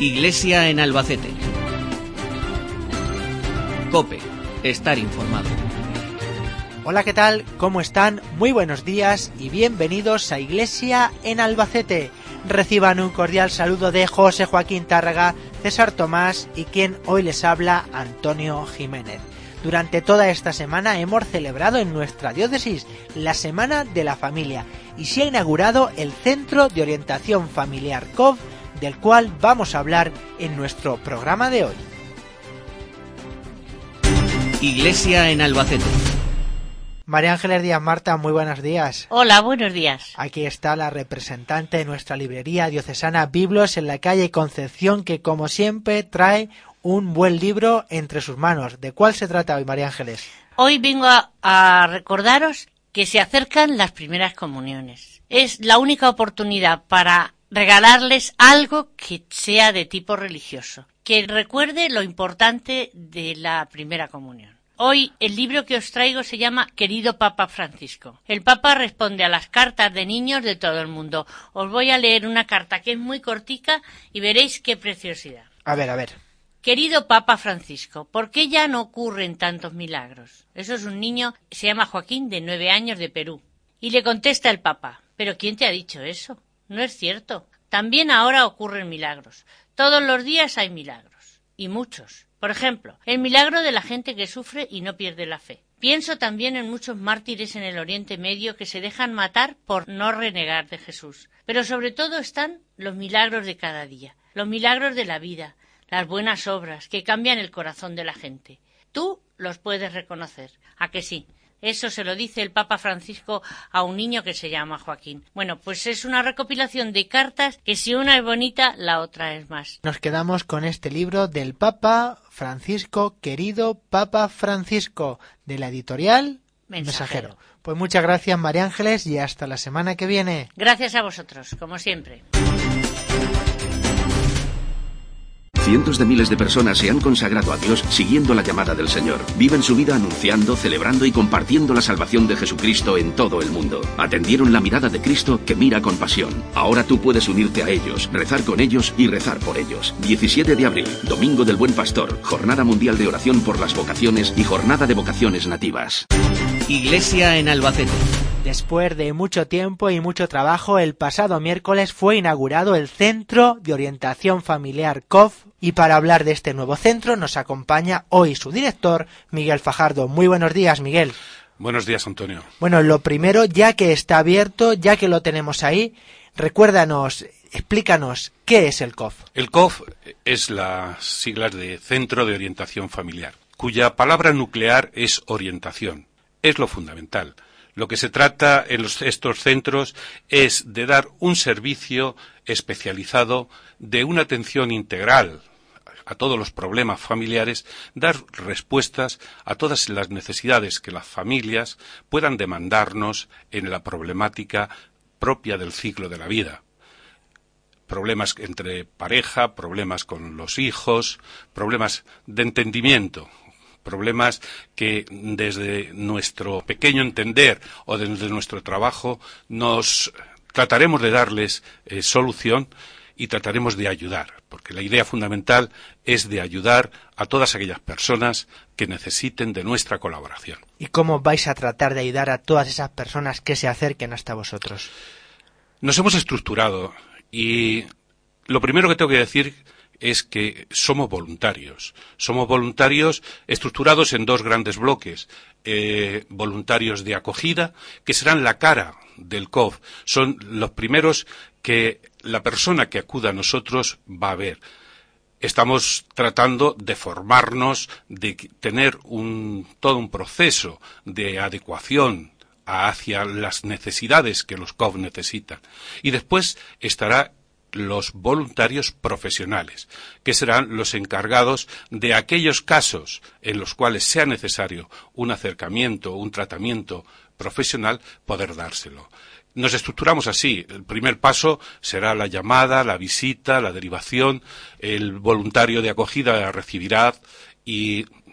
Iglesia en Albacete. COPE. Estar informado. Hola, ¿qué tal? ¿Cómo están? Muy buenos días y bienvenidos a Iglesia en Albacete. Reciban un cordial saludo de José Joaquín Tárraga, César Tomás y quien hoy les habla, Antonio Jiménez. Durante toda esta semana hemos celebrado en nuestra diócesis la Semana de la Familia y se ha inaugurado el Centro de Orientación Familiar COV, del cual vamos a hablar en nuestro programa de hoy. Iglesia en Albacete. María Ángeles Díaz Marta, muy buenos días. Hola, buenos días. Aquí está la representante de nuestra librería diocesana Biblos en la calle Concepción, que como siempre trae un buen libro entre sus manos. ¿De cuál se trata hoy, María Ángeles? Hoy vengo a recordaros que se acercan las primeras comuniones. Es la única oportunidad para regalarles algo que sea de tipo religioso, que recuerde lo importante de la primera comunión. Hoy el libro que os traigo se llama Querido Papa Francisco. El Papa responde a las cartas de niños de todo el mundo. Os voy a leer una carta que es muy cortica y veréis qué preciosidad. A ver. Querido Papa Francisco, ¿por qué ya no ocurren tantos milagros? Eso es un niño, se llama Joaquín, de 9 años, de Perú. Y le contesta el Papa: ¿pero quién te ha dicho eso? No es cierto. También ahora ocurren milagros. Todos los días hay milagros. Y muchos. Por ejemplo, el milagro de la gente que sufre y no pierde la fe. Pienso también en muchos mártires en el Oriente Medio que se dejan matar por no renegar de Jesús. Pero sobre todo están los milagros de cada día, los milagros de la vida, las buenas obras que cambian el corazón de la gente. Tú los puedes reconocer, ¿a que sí? Eso se lo dice el Papa Francisco a un niño que se llama Joaquín. Bueno, pues es una recopilación de cartas que si una es bonita, la otra es más. Nos quedamos con este libro del Papa Francisco, Querido Papa Francisco, de la editorial Mensajero. Pues muchas gracias, María Ángeles, y hasta la semana que viene. Gracias a vosotros, como siempre. Cientos de miles de personas se han consagrado a Dios siguiendo la llamada del Señor. Viven su vida anunciando, celebrando y compartiendo la salvación de Jesucristo en todo el mundo. Atendieron la mirada de Cristo que mira con pasión. Ahora tú puedes unirte a ellos, rezar con ellos y rezar por ellos. 17 de abril, Domingo del Buen Pastor, Jornada Mundial de Oración por las Vocaciones y Jornada de Vocaciones Nativas. Iglesia en Albacete. Después de mucho tiempo y mucho trabajo, el pasado miércoles fue inaugurado el Centro de Orientación Familiar COV, y para hablar de este nuevo centro nos acompaña hoy su director, Miguel Fajardo. Muy buenos días, Miguel. Buenos días, Antonio. Bueno, lo primero, ya que está abierto, ya que lo tenemos ahí, recuérdanos, explícanos, ¿qué es el COV? El COV es las siglas de Centro de Orientación Familiar, cuya palabra nuclear es orientación. Es lo fundamental. Lo que se trata en estos centros es de dar un servicio especializado, de una atención integral a todos los problemas familiares, dar respuestas a todas las necesidades que las familias puedan demandarnos en la problemática propia del ciclo de la vida. Problemas entre pareja, problemas con los hijos, problemas de entendimiento, problemas que desde nuestro pequeño entender o desde nuestro trabajo nos trataremos de darles solución y trataremos de ayudar, porque la idea fundamental es de ayudar a todas aquellas personas que necesiten de nuestra colaboración. ¿Y cómo vais a tratar de ayudar a todas esas personas que se acerquen hasta vosotros? Nos hemos estructurado y lo primero que tengo que decir es que somos voluntarios. Somos voluntarios estructurados en dos grandes bloques. Voluntarios de acogida, que serán la cara del COV. Son los primeros que la persona que acuda a nosotros va a ver. Estamos tratando de formarnos, de tener todo un proceso de adecuación hacia las necesidades que los COV necesitan. Y después estará los voluntarios profesionales, que serán los encargados de aquellos casos en los cuales sea necesario un acercamiento, un tratamiento profesional, poder dárselo. Nos estructuramos así. El primer paso será la llamada, la visita, la derivación. El voluntario de acogida recibirá y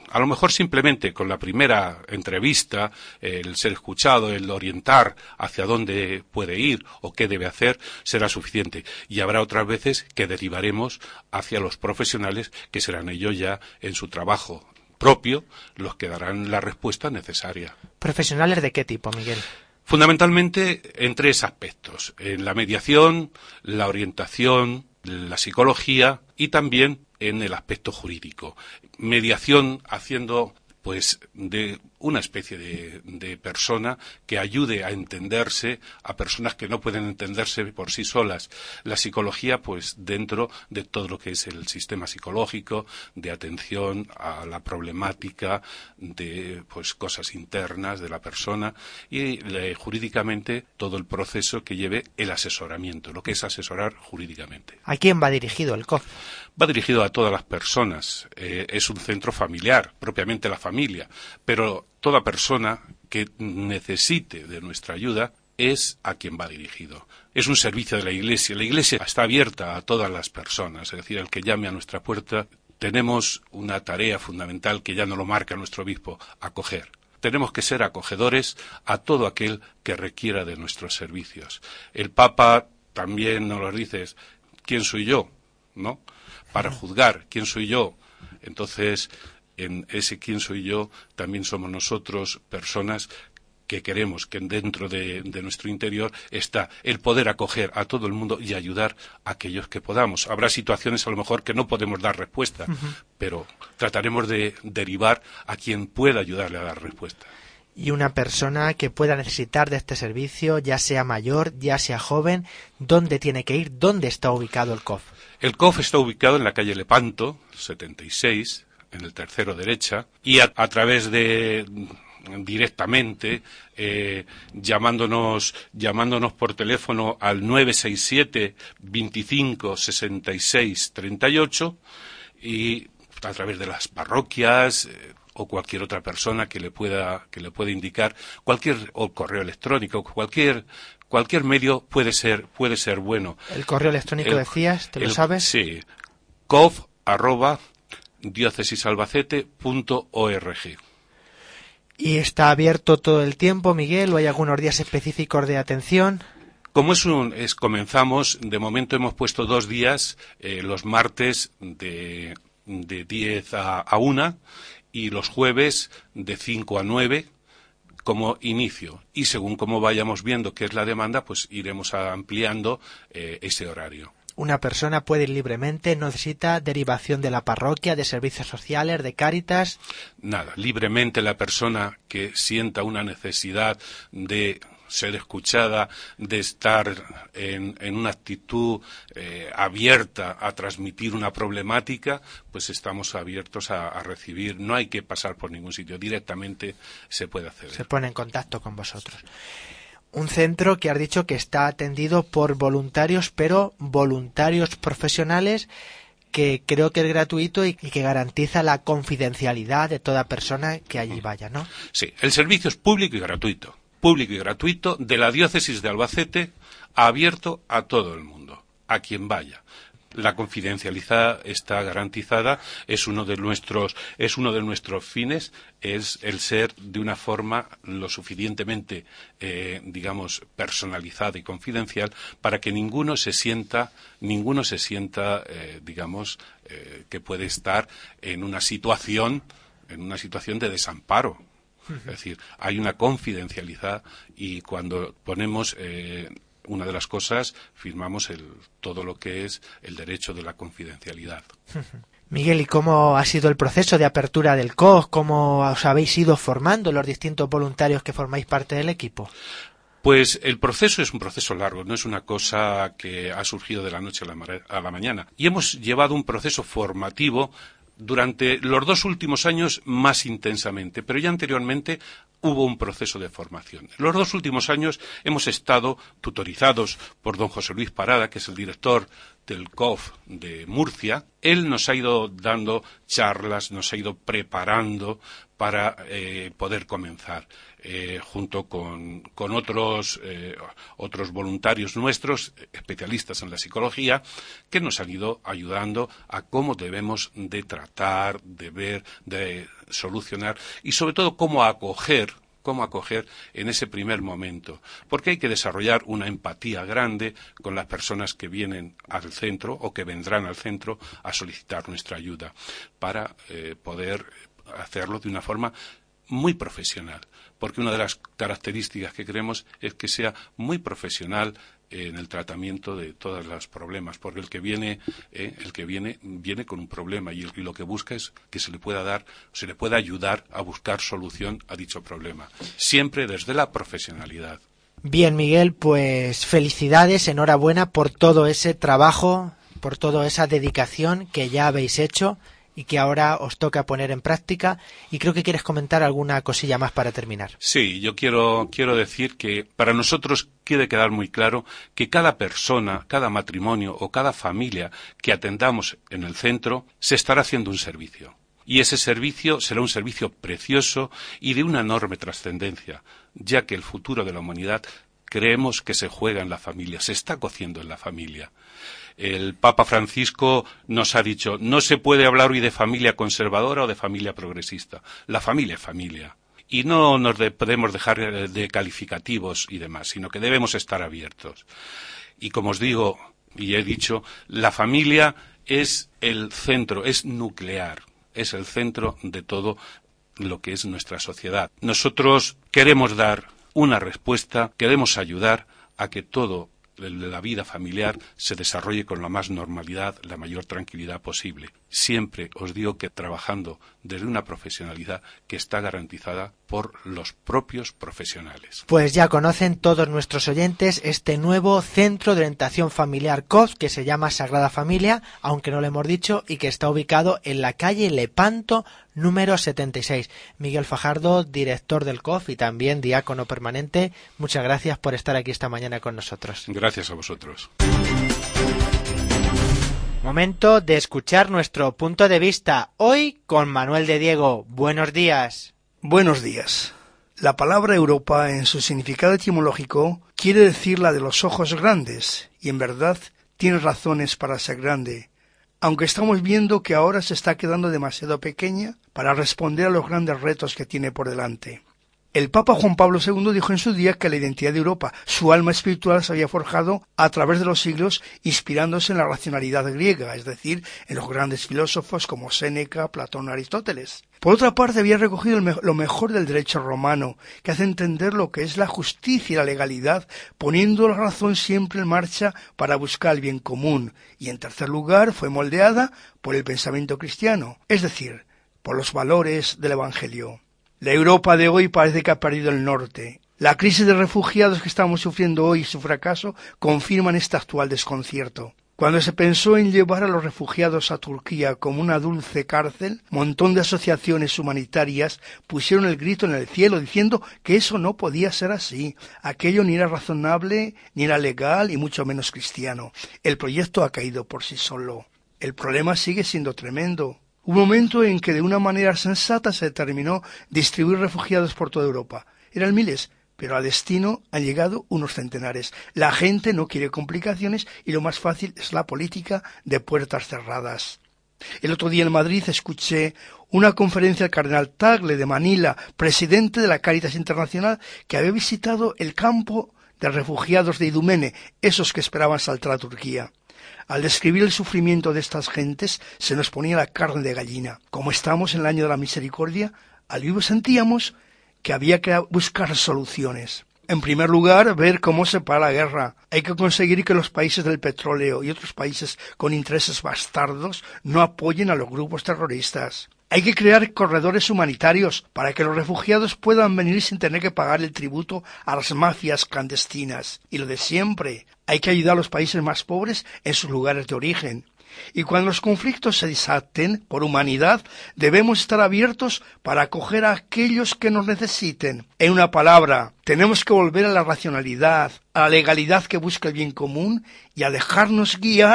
a lo mejor simplemente con la primera entrevista, el ser escuchado, el orientar hacia dónde puede ir o qué debe hacer, será suficiente. Y habrá otras veces que derivaremos hacia los profesionales, que serán ellos ya en su trabajo propio los que darán la respuesta necesaria. ¿Profesionales de qué tipo, Miguel? Fundamentalmente en 3 aspectos: en la mediación, la orientación, la psicología y también en el aspecto jurídico. Mediación haciendo pues de una especie de persona que ayude a entenderse a personas que no pueden entenderse por sí solas. La psicología, pues dentro de todo lo que es el sistema psicológico, de atención a la problemática, de pues cosas internas de la persona, y jurídicamente todo el proceso que lleve el asesoramiento, lo que es asesorar jurídicamente. ¿A quién va dirigido el COF? Va dirigido a todas las personas. Es un centro familiar, propiamente la familia, pero toda persona que necesite de nuestra ayuda es a quien va dirigido. Es un servicio de la Iglesia. La Iglesia está abierta a todas las personas, es decir, el que llame a nuestra puerta. Tenemos una tarea fundamental que ya nos lo marca nuestro obispo: acoger. Tenemos que ser acogedores a todo aquel que requiera de nuestros servicios. El Papa también nos lo dice: ¿quién soy yo? ¿No? Para juzgar, ¿quién soy yo? Entonces, en ese quién soy yo también somos nosotros, personas que queremos que dentro de nuestro interior está el poder acoger a todo el mundo y ayudar a aquellos que podamos. Habrá situaciones a lo mejor que no podemos dar respuesta, pero trataremos de derivar a quien pueda ayudarle a dar respuesta. Y una persona que pueda necesitar de este servicio, ya sea mayor, ya sea joven, ¿dónde tiene que ir? ¿Dónde está ubicado el COF? El COF está ubicado en la calle Lepanto, 76, en el tercero derecha, y a través de directamente llamándonos por teléfono al 967 25 66 38, y a través de las parroquias o cualquier otra persona que le pueda indicar, o correo electrónico, cualquier medio puede ser bueno. ¿El correo electrónico decías? ¿Te lo sabes? Sí, cof@diocesesalbacete.org. ¿Y está abierto todo el tiempo, Miguel, o hay algunos días específicos de atención? Como comenzamos, de momento hemos puesto 2 días, los martes de 10 a 1 y los jueves de 5 a 9 como inicio. Y según como vayamos viendo qué es la demanda, pues iremos ampliando ese horario. Una persona puede ir libremente, no necesita derivación de la parroquia, de servicios sociales, de Cáritas. Nada, libremente la persona que sienta una necesidad de ser escuchada, de estar en una actitud abierta a transmitir una problemática, pues estamos abiertos a recibir. No hay que pasar por ningún sitio, directamente se puede acceder. Se pone en contacto con vosotros. Un centro que has dicho que está atendido por voluntarios, pero voluntarios profesionales, que creo que es gratuito y que garantiza la confidencialidad de toda persona que allí vaya, ¿no? Sí, el servicio es público y gratuito de la diócesis de Albacete, abierto a todo el mundo, a quien vaya. La confidencialidad está garantizada, es uno de nuestros fines, es el ser de una forma lo suficientemente, personalizada y confidencial para que ninguno se sienta, que puede estar en una situación de desamparo. Es decir, hay una confidencialidad y cuando ponemos una de las cosas, firmamos todo lo que es el derecho de la confidencialidad. Miguel, ¿y cómo ha sido el proceso de apertura del COF? ¿Cómo os habéis ido formando los distintos voluntarios que formáis parte del equipo? Pues el proceso es un proceso largo, no es una cosa que ha surgido de la noche a la mañana. Y hemos llevado un proceso formativo durante los 2 últimos años más intensamente, pero ya anteriormente hubo un proceso de formación. En los 2 últimos años hemos estado tutorizados por don José Luis Parada, que es el director del COF de Murcia. Él nos ha ido dando charlas, nos ha ido preparando para poder comenzar, junto con otros voluntarios nuestros, especialistas en la psicología, que nos han ido ayudando a cómo debemos de tratar, de ver, de solucionar y sobre todo cómo acoger en ese primer momento, porque hay que desarrollar una empatía grande con las personas que vienen al centro o que vendrán al centro a solicitar nuestra ayuda, para poder hacerlo de una forma muy profesional, porque una de las características que queremos es que sea muy profesional en el tratamiento de todos los problemas, porque el que viene viene con un problema y lo que busca es que se le pueda ayudar a buscar solución a dicho problema, siempre desde la profesionalidad. Bien, Miguel, pues felicidades, enhorabuena por todo ese trabajo, por toda esa dedicación que ya habéis hecho y que ahora os toca poner en práctica, y creo que quieres comentar alguna cosilla más para terminar. Sí, yo quiero decir que para nosotros quiere quedar muy claro que cada persona, cada matrimonio o cada familia que atendamos en el centro se estará haciendo un servicio. Y ese servicio será un servicio precioso y de una enorme trascendencia, ya que el futuro de la humanidad creemos que se juega en la familia, se está cociendo en la familia. El Papa Francisco nos ha dicho, no se puede hablar hoy de familia conservadora o de familia progresista. La familia es familia. Y no nos podemos dejar de calificativos y demás, sino que debemos estar abiertos. Y como os digo, y he dicho, la familia es el centro, es nuclear, es el centro de todo lo que es nuestra sociedad. Nosotros queremos dar una respuesta, queremos ayudar a que todo la vida familiar se desarrolle con la más normalidad, la mayor tranquilidad posible. Siempre os digo que trabajando desde una profesionalidad que está garantizada por los propios profesionales. Pues ya conocen todos nuestros oyentes este nuevo Centro de Orientación Familiar COF, que se llama Sagrada Familia, aunque no lo hemos dicho, y que está ubicado en la calle Lepanto, número 76. Miguel Fajardo, director del COF y también diácono permanente, muchas gracias por estar aquí esta mañana con nosotros. Gracias a vosotros. Momento de escuchar nuestro punto de vista, hoy con Manuel de Diego. Buenos días. Buenos días. La palabra Europa, en su significado etimológico, quiere decir la de los ojos grandes, y en verdad tiene razones para ser grande, aunque estamos viendo que ahora se está quedando demasiado pequeña para responder a los grandes retos que tiene por delante. El Papa Juan Pablo II dijo en su día que la identidad de Europa, su alma espiritual, se había forjado a través de los siglos inspirándose en la racionalidad griega, es decir, en los grandes filósofos como Séneca, Platón, Aristóteles. Por otra parte, había recogido lo mejor del derecho romano, que hace entender lo que es la justicia y la legalidad, poniendo la razón siempre en marcha para buscar el bien común. Y en tercer lugar, fue moldeada por el pensamiento cristiano, es decir, por los valores del Evangelio. La Europa de hoy parece que ha perdido el norte. La crisis de refugiados que estamos sufriendo hoy y su fracaso confirman este actual desconcierto. Cuando se pensó en llevar a los refugiados a Turquía como una dulce cárcel, montón de asociaciones humanitarias pusieron el grito en el cielo diciendo que eso no podía ser así. Aquello ni era razonable, ni era legal y mucho menos cristiano. El proyecto ha caído por sí solo. El problema sigue siendo tremendo. Hubo un momento en que de una manera sensata se determinó distribuir refugiados por toda Europa. Eran miles, pero a destino han llegado unos centenares. La gente no quiere complicaciones y lo más fácil es la política de puertas cerradas. El otro día en Madrid escuché una conferencia del cardenal Tagle de Manila, presidente de la Cáritas Internacional, que había visitado el campo de refugiados de Idumene, esos que esperaban saltar a Turquía. Al describir el sufrimiento de estas gentes, se nos ponía la carne de gallina. Como estamos en el año de la misericordia, al vivo sentíamos que había que buscar soluciones. En primer lugar, ver cómo se para la guerra. Hay que conseguir que los países del petróleo y otros países con intereses bastardos no apoyen a los grupos terroristas. Hay que crear corredores humanitarios para que los refugiados puedan venir sin tener que pagar el tributo a las mafias clandestinas. Y lo de siempre, hay que ayudar a los países más pobres en sus lugares de origen. Y cuando los conflictos se desaten por humanidad, debemos estar abiertos para acoger a aquellos que nos necesiten. En una palabra, tenemos que volver a la racionalidad, a la legalidad que busca el bien común y a dejarnos guiar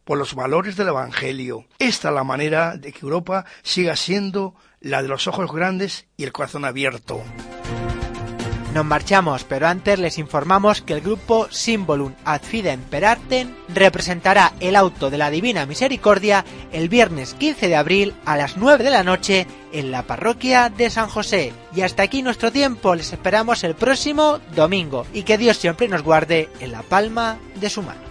por los valores del Evangelio. Esta es la manera de que Europa siga siendo la de los ojos grandes y el corazón abierto. Nos marchamos, pero antes les informamos que el grupo Symbolum ad Fidem per Artem representará el auto de la Divina Misericordia el viernes 15 de abril a las 9 de la noche en la parroquia de San José. Y hasta aquí nuestro tiempo, les esperamos el próximo domingo y que Dios siempre nos guarde en la palma de su mano.